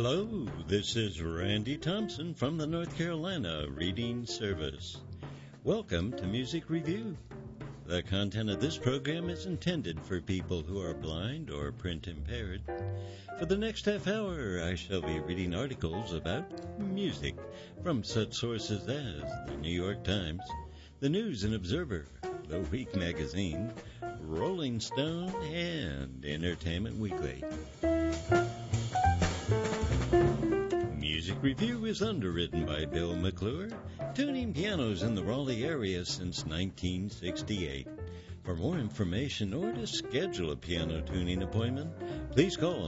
Hello, this is Randy Thompson from the North Carolina Reading Service. Welcome to Music Review. The content of this program is intended for people who are blind or print impaired. For the next half hour, I shall be reading articles about music from such sources as the New York Times, the News and Observer, the Week Magazine, Rolling Stone, and Entertainment Weekly. Music Review is underwritten by Bill McClure, tuning pianos in the Raleigh area since 1968. For more information or to schedule a piano tuning appointment, please call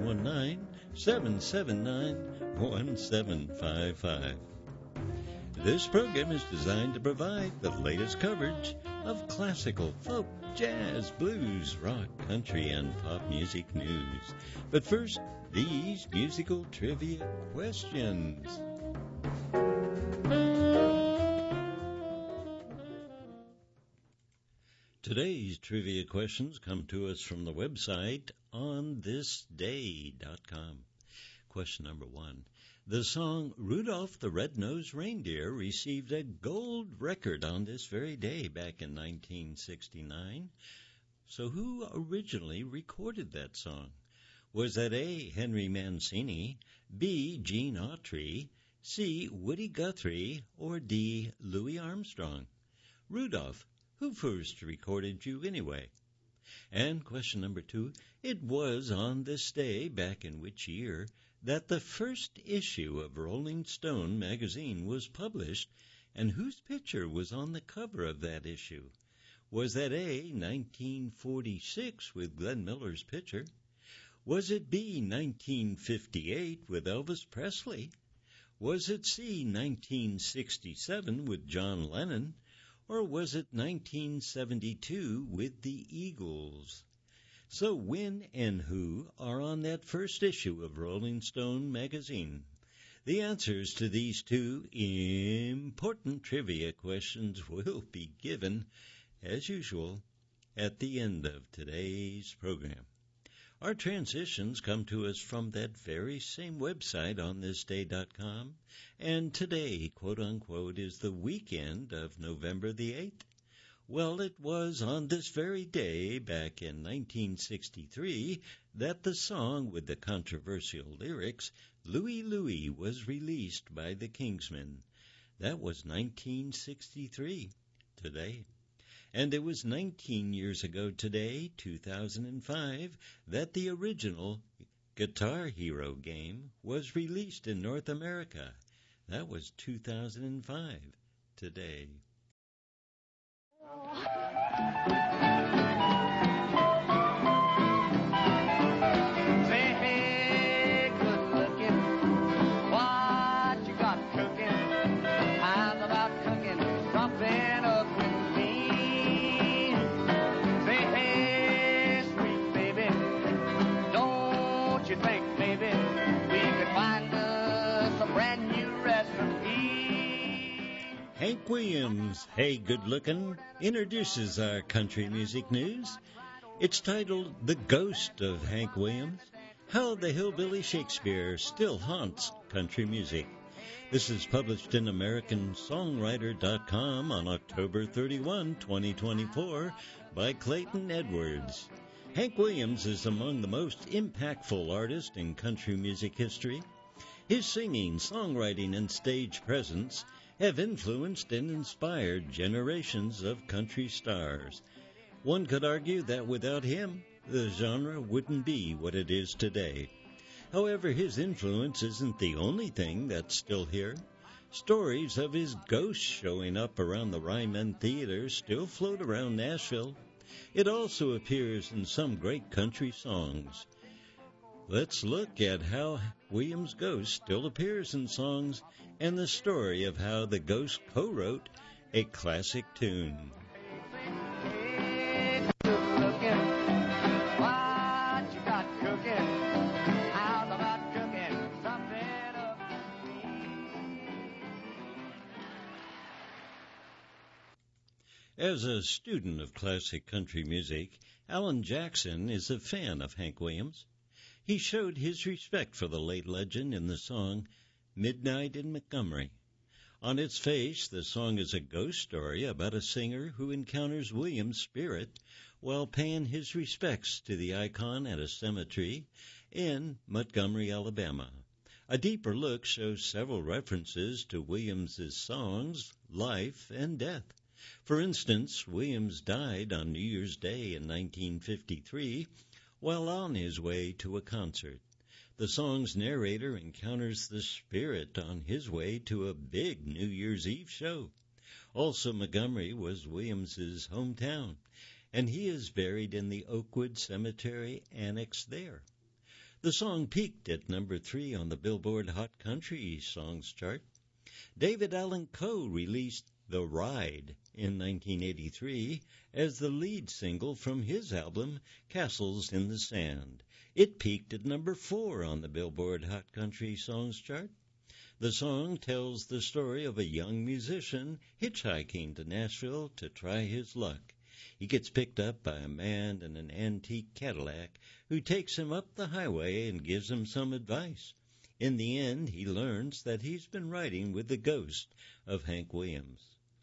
919-779-1755. This program is designed to provide the latest coverage of classical, folk, jazz, blues, rock, country, and pop music news. But first, these musical trivia questions. Today's trivia questions come to us from the website onthisday.com. Question number 1. The song Rudolph the Red-Nosed Reindeer received a gold record on this very day back in 1969. So who originally recorded that song? Was that A, Henry Mancini, B, Gene Autry, C, Woody Guthrie, or D, Louis Armstrong? Rudolph, who first recorded you anyway? And question number 2, it was on this day, back in which year, that the first issue of Rolling Stone magazine was published, and whose picture was on the cover of that issue? Was that A, 1946 with Glenn Miller's picture? Was it B, 1958 with Elvis Presley? Was it C, 1967 with John Lennon? Or was it 1972 with the Eagles? So when and who are on that first issue of Rolling Stone magazine? The answers to these two important trivia questions will be given, as usual, at the end of today's program. Our transitions come to us from that very same website, onthisday.com, and today, quote-unquote, is the weekend of November the 8th. Well, it was on this very day, back in 1963, that the song with the controversial lyrics, Louie Louie, was released by the Kingsmen. That was 1963, today. And it was 19 years ago today, 2005, that the original Guitar Hero game was released in North America. That was 2005, today. Say, hey, good looking, what you got cooking? How's about cooking something up with me? Say, hey, sweet baby, don't you think, baby, we could find us a brand new recipe? Hank Williams, Hey Good Lookin', introduces our country music news. It's titled The Ghost of Hank Williams, How the Hillbilly Shakespeare Still Haunts Country Music. This is published in AmericanSongwriter.com on October 31, 2024, by Clayton Edwards. Hank Williams is among the most impactful artists in country music history. His singing, songwriting, and stage presence have influenced and inspired generations of country stars. One could argue that without him, the genre wouldn't be what it is today. However, his influence isn't the only thing that's still here. Stories of his ghost showing up around the Ryman Theater still float around Nashville. It also appears in some great country songs. Let's look at how Williams' ghost still appears in songs and the story of how the ghost co-wrote a classic tune. Hey, good looking, what you got cooking? How's about cooking something up with me? As a student of classic country music, Alan Jackson is a fan of Hank Williams. He showed his respect for the late legend in the song Midnight in Montgomery. On its face, the song is a ghost story about a singer who encounters William's spirit while paying his respects to the icon at a cemetery in Montgomery, Alabama. A deeper look shows several references to Williams's songs, life, and death. For instance, Williams died on New Year's Day in 1953 while on his way to a concert. The song's narrator encounters the spirit on his way to a big New Year's Eve show. Also, Montgomery was Williams's hometown, and he is buried in the Oakwood Cemetery Annex there. The song peaked at number 3 on the Billboard Hot Country Songs chart. David Allan Coe released The Ride in 1983 as the lead single from his album Castles in the Sand. It peaked at number 4 on the Billboard Hot Country Songs chart. The song tells the story of a young musician hitchhiking to Nashville to try his luck. He gets picked up by a man in an antique Cadillac who takes him up the highway and gives him some advice. In the end, he learns that he's been riding with the ghost of Hank Williams.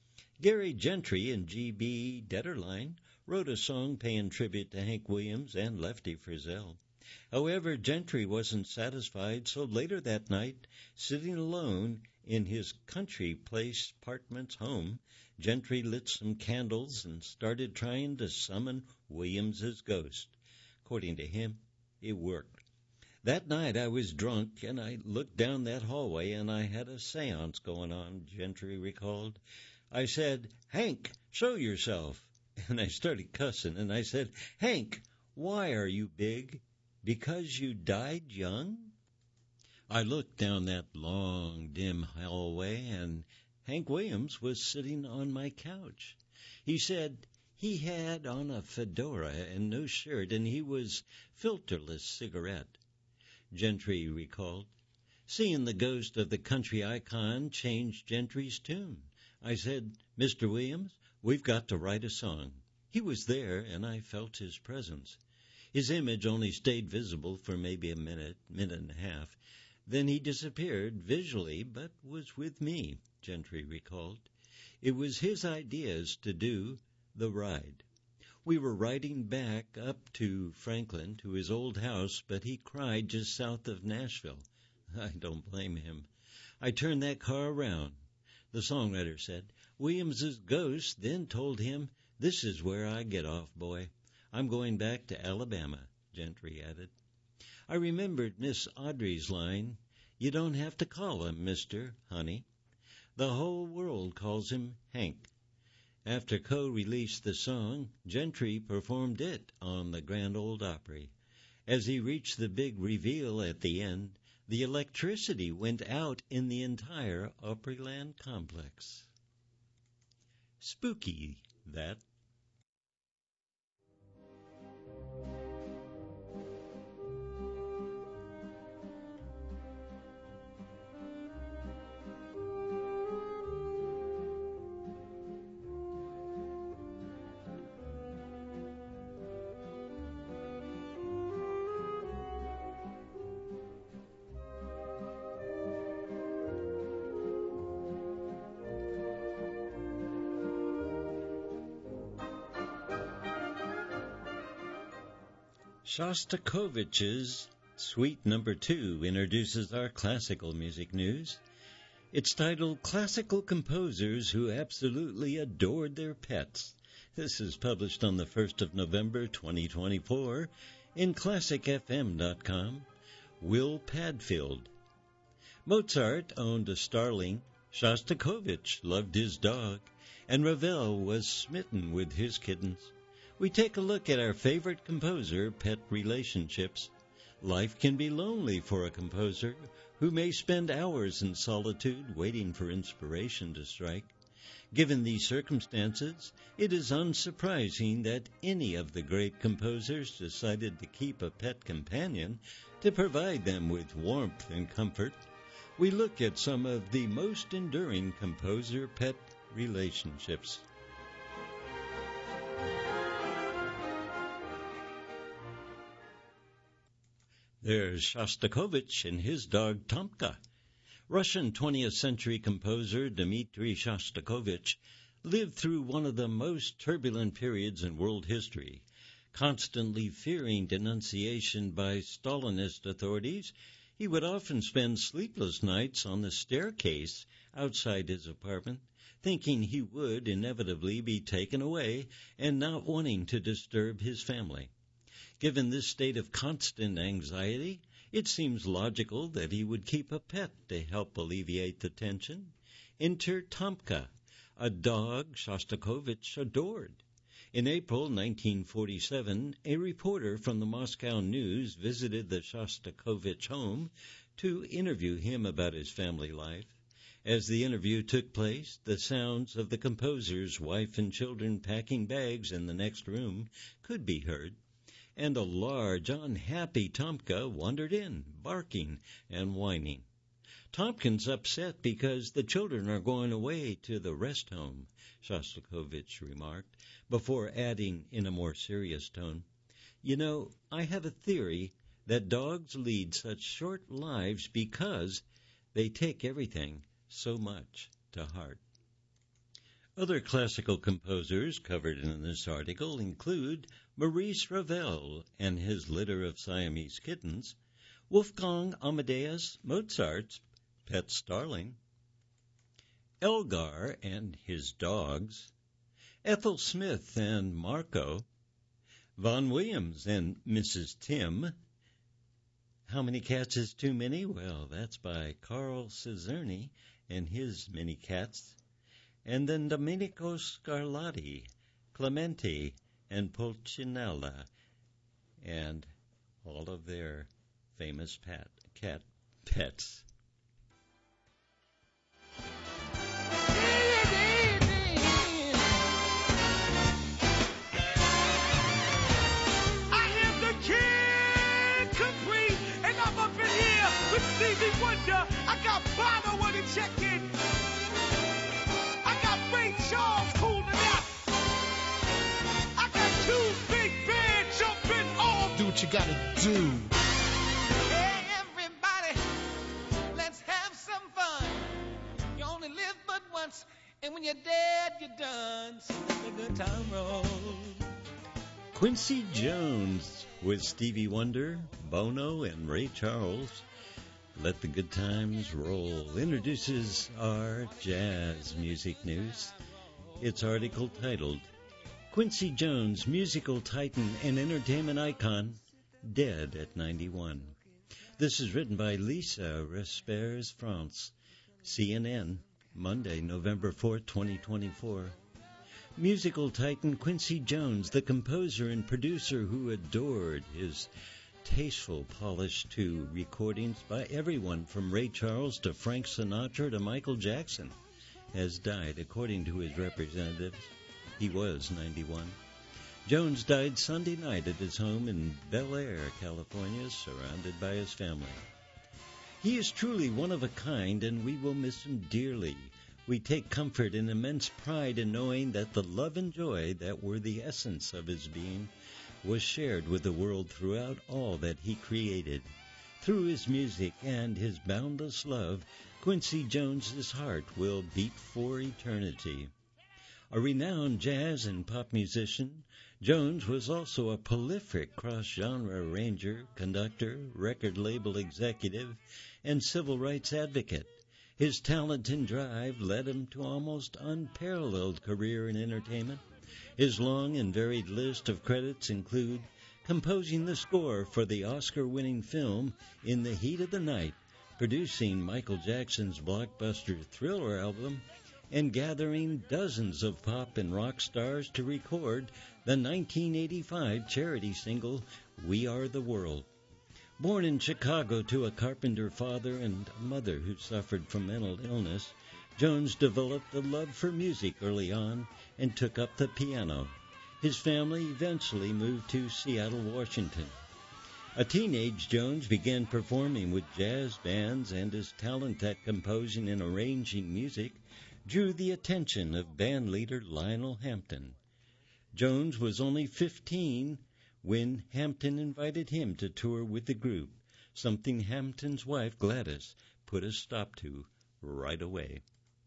Gary Gentry and G.B. Detterline wrote a song paying tribute to Hank Williams and Lefty Frizzell. However, Gentry wasn't satisfied, so later that night, sitting alone in his Country Place apartment's home, Gentry lit some candles and started trying to summon Williams's ghost. According to him, it worked. That night I was drunk, and I looked down that hallway, and I had a seance going on, Gentry recalled. I said, "Hank, show yourself." And I started cussing, and I said, "Hank, why are you big? Because you died young?" I looked down that long, dim hallway, and Hank Williams was sitting on my couch. He said he had on a fedora and no shirt, and he was filterless cigarette. Gentry recalled. Seeing the ghost of the country icon changed Gentry's tune. I said, "Mr. Williams, we've got to write a song." He was there, and I felt his presence. His image only stayed visible for maybe a minute and a half. Then he disappeared visually, but was with me, Gentry recalled. It was his ideas to do The Ride. We were riding back up to Franklin, to his old house, but he cried just south of Nashville. I don't blame him. I turned that car around. The songwriter said, Williams's ghost then told him, "This is where I get off, boy. I'm going back to Alabama," Gentry added. I remembered Miss Audrey's line, "You don't have to call him Mr. Honey. The whole world calls him Hank." After Coe released the song, Gentry performed it on the Grand Ole Opry. As he reached the big reveal at the end, the electricity went out in the entire Opryland complex. Spooky, that. Shostakovich's Suite No. 2 introduces our classical music news. It's titled Classical Composers Who Absolutely Adored Their Pets. This is published on the 1st of November 2024 in ClassicFM.com. Will Padfield. Mozart owned a starling, Shostakovich loved his dog, and Ravel was smitten with his kittens. We take a look at our favorite composer-pet relationships. Life can be lonely for a composer who may spend hours in solitude waiting for inspiration to strike. Given these circumstances, it is unsurprising that any of the great composers decided to keep a pet companion to provide them with warmth and comfort. We look at some of the most enduring composer-pet relationships. There's Shostakovich and his dog Tomka. Russian 20th century composer Dmitri Shostakovich lived through one of the most turbulent periods in world history. Constantly fearing denunciation by Stalinist authorities, he would often spend sleepless nights on the staircase outside his apartment, thinking he would inevitably be taken away and not wanting to disturb his family. Given this state of constant anxiety, it seems logical that he would keep a pet to help alleviate the tension. Enter Tomka, a dog Shostakovich adored. In April 1947, a reporter from the Moscow News visited the Shostakovich home to interview him about his family life. As the interview took place, the sounds of the composer's wife and children packing bags in the next room could be heard, and a large, unhappy Tomka wandered in, barking and whining. Tompkins upset because the children are going away to the rest home, Shostakovich remarked, before adding in a more serious tone, "You know, I have a theory that dogs lead such short lives because they take everything so much to heart." Other classical composers covered in this article include Maurice Ravel and his litter of Siamese kittens, Wolfgang Amadeus Mozart's pet starling, Elgar and his dogs, Ethel Smith and Marco, Vaughan Williams and Mrs. Tim. How Many Cats is Too Many? Well, that's by Carl Cesarni and his many cats. And then Domenico Scarlatti, Clementi, and Pulcinella, and all of their famous cat pets. I am the Kid Capri, and I'm up in here with Stevie Wonder. I got Bono on the check-in. I got Ray Charles cooling out. I got two big bands jumping off. Do what you gotta do. Hey, everybody, let's have some fun. You only live but once, and when you're dead, you're done. So let the good time roll. Quincy Jones with Stevie Wonder, Bono, and Ray Charles. Let the Good Times Roll introduces our jazz music news. Its article titled, Quincy Jones, Musical Titan and Entertainment Icon, Dead at 91. This is written by Lisa Respers France, CNN, Monday, November 4, 2024. Musical titan Quincy Jones, the composer and producer who adored his tasteful, polished recordings by everyone from Ray Charles to Frank Sinatra to Michael Jackson, has died, according to his representatives. He was 91. Jones died Sunday night at his home in Bel Air, California, surrounded by his family. He is truly one of a kind, and we will miss him dearly. We take comfort and immense pride in knowing that the love and joy that were the essence of his being was shared with the world throughout all that he created. Through his music and his boundless love, Quincy Jones's heart will beat for eternity. A renowned jazz and pop musician, Jones was also a prolific cross-genre arranger, conductor, record label executive, and civil rights advocate. His talent and drive led him to almost unparalleled career in entertainment. His long and varied list of credits include composing the score for the Oscar-winning film In the Heat of the Night, producing Michael Jackson's blockbuster Thriller album, and gathering dozens of pop and rock stars to record the 1985 charity single We Are the World. Born in Chicago to a carpenter father and a mother who suffered from mental illness, Jones developed a love for music early on and took up the piano. His family eventually moved to Seattle, Washington. A teenage Jones began performing with jazz bands, and his talent at composing and arranging music drew the attention of band leader Lionel Hampton. Jones was only 15 when Hampton invited him to tour with the group, something Hampton's wife, Gladys, put a stop to right away.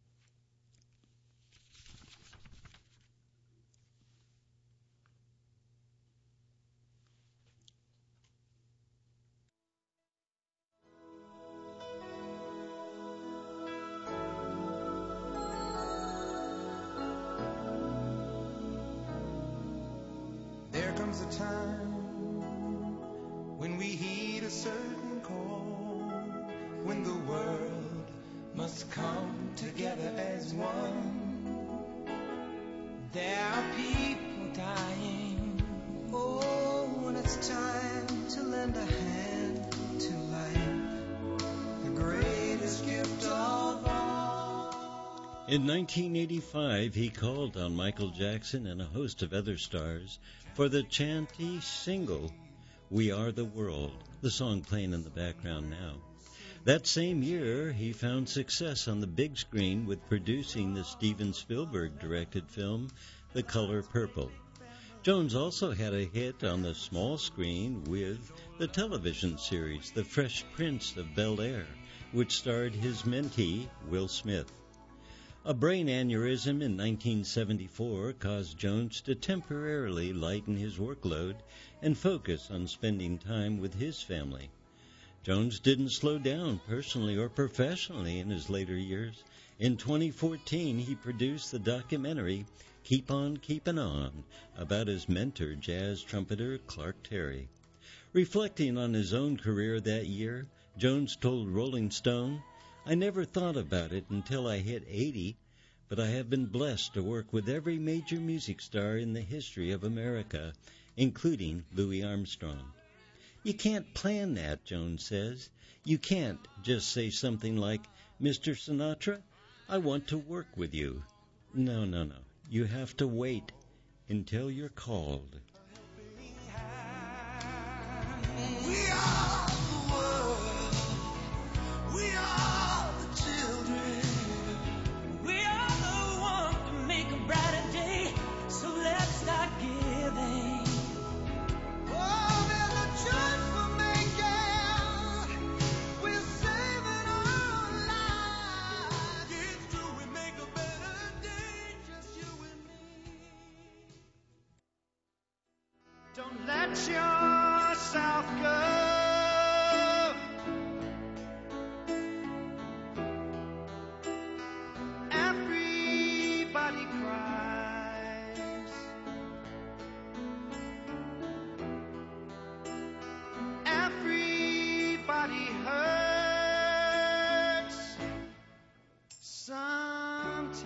There comes a time when we heed a certain call, when the world must come together as one. There are people dying. Oh, when it's time to lend a hand to life, the greatest gift of all. In 1985, he called on Michael Jackson and a host of other stars for the chanty single, We Are the World, the song playing in the background now. That same year, he found success on the big screen with producing the Steven Spielberg-directed film, The Color Purple. Jones also had a hit on the small screen with the television series, The Fresh Prince of Bel-Air, which starred his mentee, Will Smith. A brain aneurysm in 1974 caused Jones to temporarily lighten his workload and focus on spending time with his family. Jones didn't slow down personally or professionally in his later years. In 2014, he produced the documentary Keep On Keepin' On about his mentor, jazz trumpeter Clark Terry. Reflecting on his own career that year, Jones told Rolling Stone, I never thought about it until I hit 80, but I have been blessed to work with every major music star in the history of America, including Louis Armstrong. You can't plan that, Jones says. You can't just say something like, Mr. Sinatra, I want to work with you. No. You have to wait until you're called. We are the world. We are the children. We are the one to make a brighter day. So let's start giving. Oh, there's a choice we're making. We're saving our lives. It's true, we make a better day, just you and me. Don't let yourself go. Everybody cries. Everybody hurts. Sometimes.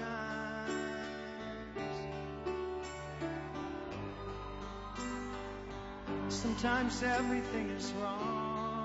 Sometimes everything is wrong.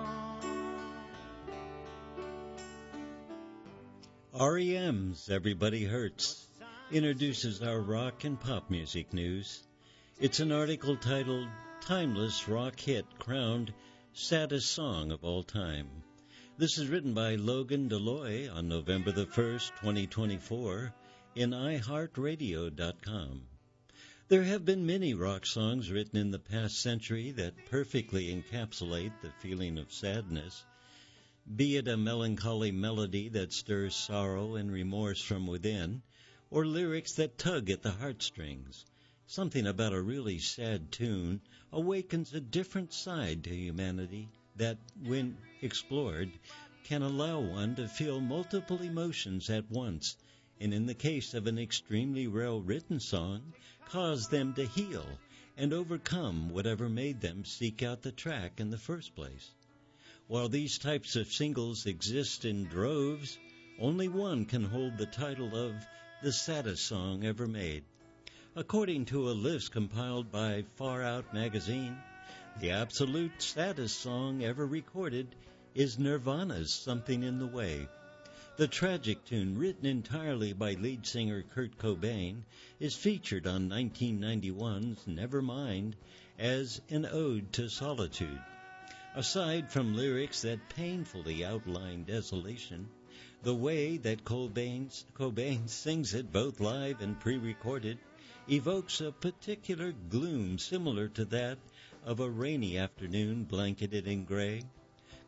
REM's Everybody Hurts introduces our rock and pop music news. It's an article titled Timeless Rock Hit Crowned Saddest Song of All Time. This is written by Logan Deloy on November the 1st, 2024 in iHeartRadio.com. There have been many rock songs written in the past century that perfectly encapsulate the feeling of sadness, be it a melancholy melody that stirs sorrow and remorse from within, or lyrics that tug at the heartstrings. Something about a really sad tune awakens a different side to humanity that, when explored, can allow one to feel multiple emotions at once, and in the case of an extremely well-written song, cause them to heal and overcome whatever made them seek out the track in the first place. While these types of singles exist in droves, only one can hold the title of the saddest song ever made. According to a list compiled by Far Out magazine, the absolute saddest song ever recorded is Nirvana's Something in the Way. The tragic tune, written entirely by lead singer Kurt Cobain, is featured on 1991's Nevermind as an ode to solitude. Aside from lyrics that painfully outline desolation, the way that Cobain sings it, both live and pre-recorded, evokes a particular gloom similar to that of a rainy afternoon blanketed in gray.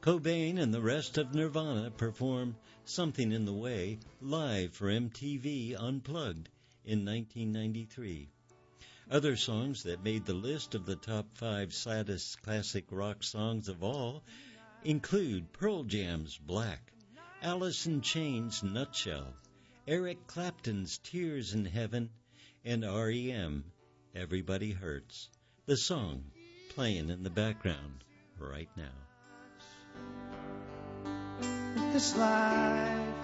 Cobain and the rest of Nirvana performed Something in the Way live for MTV Unplugged in 1993. Other songs that made the list of the top 5 saddest classic rock songs of all include Pearl Jam's Black, Alice in Chains' Nutshell, Eric Clapton's Tears in Heaven, and R.E.M. Everybody Hurts, the song playing in the background right now. This life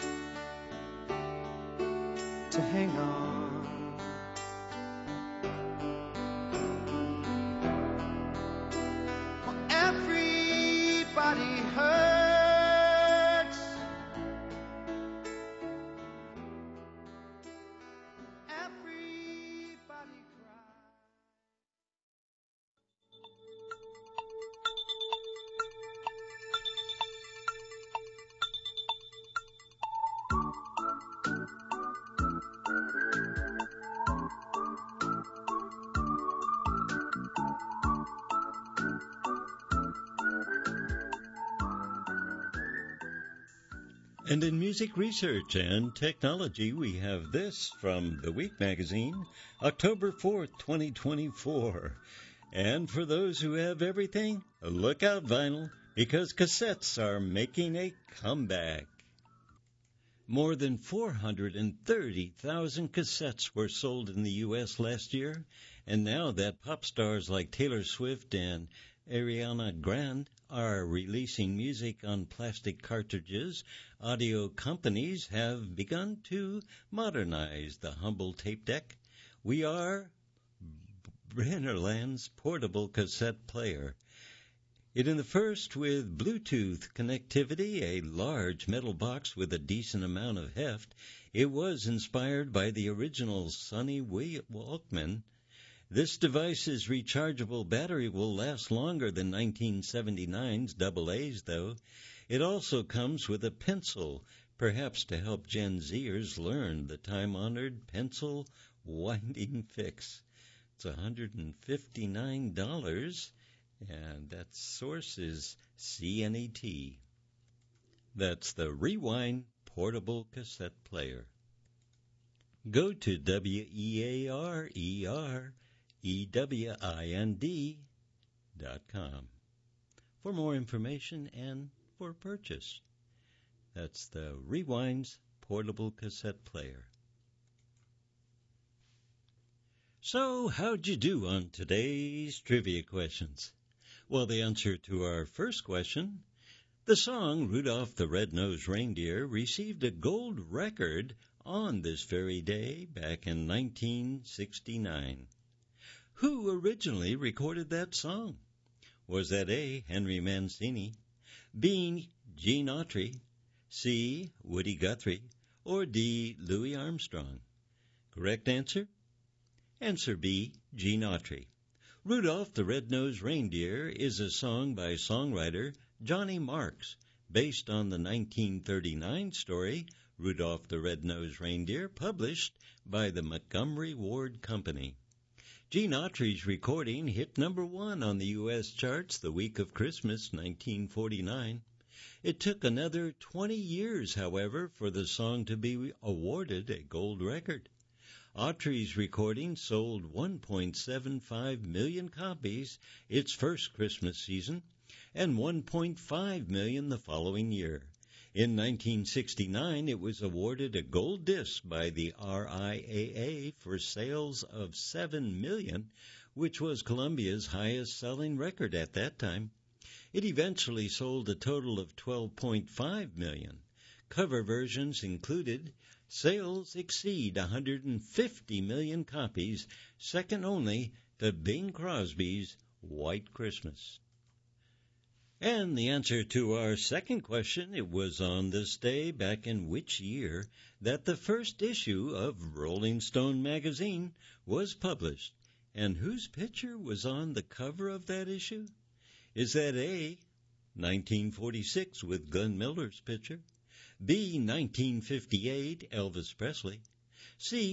to hang on. Well, everybody hurts. Everybody cries. And in music research and technology, we have this from The Week magazine, October 4th, 2024. And for those who have everything, look out, vinyl, because cassettes are making a comeback. More than 430,000 cassettes were sold in the U.S. last year, and now that pop stars like Taylor Swift and Ariana Grande are releasing music on plastic cartridges, audio companies have begun to modernize the humble tape deck. We are Brennerland's portable cassette player. It in the first with Bluetooth connectivity, a large metal box with a decent amount of heft. It was inspired by the original Sonny Walkman. This device's rechargeable battery will last longer than 1979's AA's, though. It also comes with a pencil, perhaps to help Gen Zers learn the time-honored pencil winding fix. It's $159, and that source is CNET. That's the Rewind Portable Cassette Player. Go to WEAREWIND.com for more information and for purchase. That's the Rewind's Portable Cassette Player. So, how'd you do on today's trivia questions? Well, the answer to our first question, the song Rudolph the Red-Nosed Reindeer received a gold record on this very day back in 1969. Who originally recorded that song? Was that A, Henry Mancini, B, Gene Autry, C, Woody Guthrie, or D, Louis Armstrong? Correct answer? Answer B, Gene Autry. Rudolph the Red-Nosed Reindeer is a song by songwriter Johnny Marks, based on the 1939 story Rudolph the Red-Nosed Reindeer, published by the Montgomery Ward Company. Gene Autry's recording hit number 1 on the U.S. charts the week of Christmas, 1949. It took another 20 years, however, for the song to be awarded a gold record. Autry's recording sold 1.75 million copies its first Christmas season and 1.5 million the following year. In 1969, it was awarded a gold disc by the RIAA for sales of 7 million, which was Columbia's highest-selling record at that time. It eventually sold a total of 12.5 million. Cover versions included sales exceed 150 million copies, second only to Bing Crosby's White Christmas. And the answer to our second question, it was on this day back in which year that the first issue of Rolling Stone magazine was published, and whose picture was on the cover of that issue? Is that A, 1946 with Glenn Miller's picture, B, 1958, Elvis Presley, C,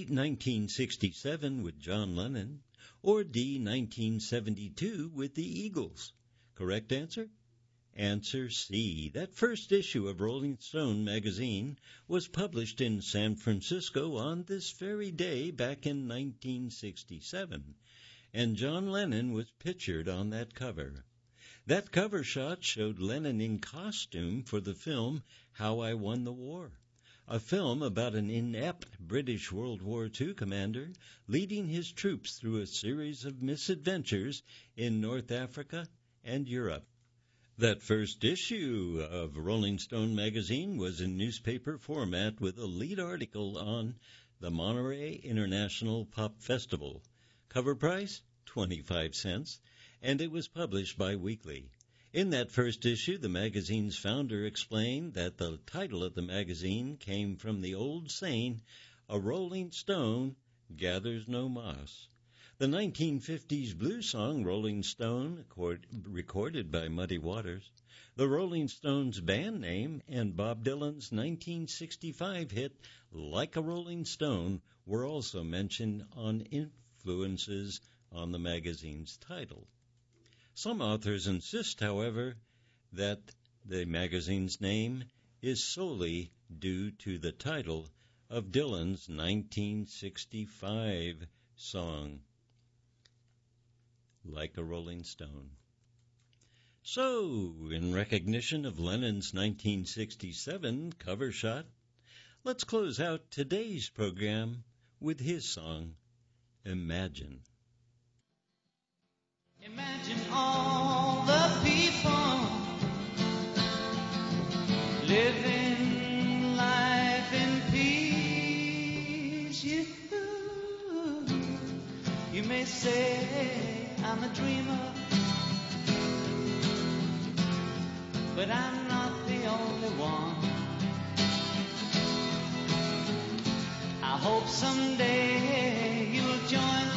1967 with John Lennon, or D, 1972 with the Eagles? Correct answer? Answer C. That first issue of Rolling Stone magazine was published in San Francisco on this very day back in 1967, and John Lennon was pictured on that cover. That cover shot showed Lennon in costume for the film How I Won the War, a film about an inept British World War II commander leading his troops through a series of misadventures in North Africa and Europe. That first issue of Rolling Stone magazine was in newspaper format with a lead article on the Monterey International Pop Festival. Cover price, 25 cents, and it was published bi-weekly. In that first issue, the magazine's founder explained that the title of the magazine came from the old saying, "A rolling stone gathers no moss." The 1950s blues song Rolling Stone, recorded by Muddy Waters, the Rolling Stones band name, and Bob Dylan's 1965 hit Like a Rolling Stone were also mentioned on influences on the magazine's title. Some authors insist, however, that the magazine's name is solely due to the title of Dylan's 1965 song, Like a Rolling Stone. So, in recognition of Lennon's 1967 cover shot, let's close out today's program with his song, Imagine. Imagine all the people living life in peace. You may say I'm a dreamer, but I'm not the only one. I hope someday you'll join us.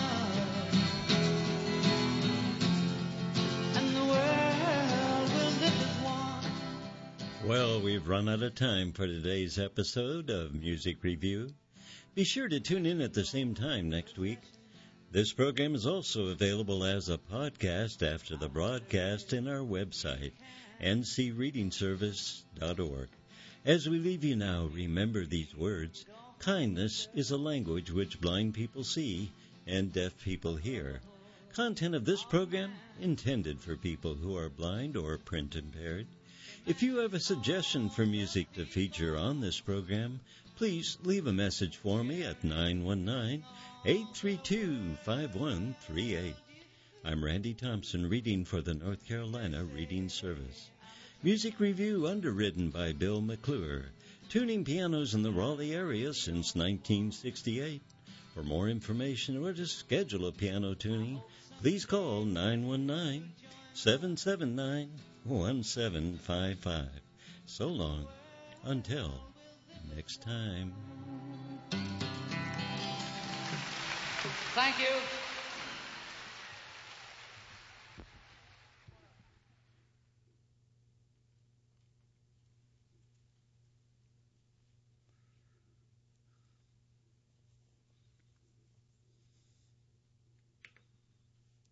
Well, we've run out of time for today's episode of Music Review. Be sure to tune in at the same time next week. This program is also available as a podcast after the broadcast in our website, ncreadingservice.org. As we leave you now, remember these words. Kindness is a language which blind people see and deaf people hear. Content of this program intended for people who are blind or print impaired. If you have a suggestion for music to feature on this program, please leave a message for me at 919-832-5138. I'm Randy Thompson, reading for the North Carolina Reading Service. Music Review underwritten by Bill McClure, tuning pianos in the Raleigh area since 1968. For more information or to schedule a piano tuning, please call 919-779-1755. So long, until next time. Thank you.